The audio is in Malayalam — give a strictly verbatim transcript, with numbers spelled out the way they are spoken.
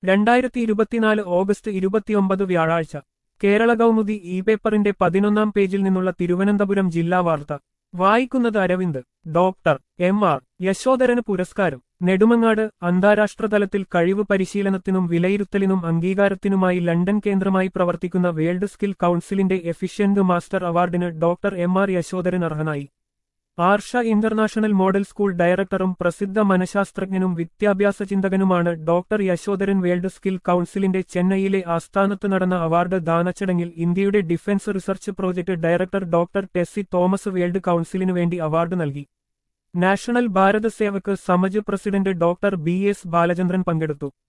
രണ്ടായിരത്തി ഇരുപത്തിനാല് ഓഗസ്റ്റ് ഇരുപത്തിയൊമ്പത് വ്യാഴാഴ്ച കേരള കൗമുദി ഇ പേപ്പറിന്റെ പതിനൊന്നാം പേജിൽ നിന്നുള്ള തിരുവനന്തപുരം ജില്ലാ വാർത്ത വായിക്കുന്നത് അരവിന്ദ്. ഡോക്ടർ എം ആർ യശോധരന് പുരസ്കാരം. നെടുമങ്ങാട്. അന്താരാഷ്ട്ര തലത്തിൽ കഴിവ് പരിശീലനത്തിനും വിലയിരുത്തലിനും അംഗീകാരത്തിനുമായി ലണ്ടൻ കേന്ദ്രമായി പ്രവർത്തിക്കുന്ന വേൾഡ് സ്കിൽ കൗൺസിലിന്റെ എഫിഷ്യന്റ് മാസ്റ്റർ അവാർഡിന് ഡോക്ടർ എം ആർ യശോധരൻ അർഹനായി. ആർഷ ഇന്റർനാഷണൽ മോഡൽ സ്കൂൾ ഡയറക്ടറും പ്രസിദ്ധ മനഃശാസ്ത്രജ്ഞനും വിദ്യാഭ്യാസ ചിന്തകനുമാണ് ഡോക്ടർ യശോധരൻ. വേൾഡ് സ്കിൽ കൗൺസിലിന്റെ ചെന്നൈയിലെ ആസ്ഥാനത്ത് നടന്ന അവാർഡ് ദാനച്ചടങ്ങിൽ ഇന്ത്യയുടെ defence research project director doctor Tessy Thomas world കൗൺസിലിനു വേണ്ടി അവാർഡ് നൽകി. National Bharat Sevak Samaj president doctor B S Balachandran പങ്കെടുത്തു.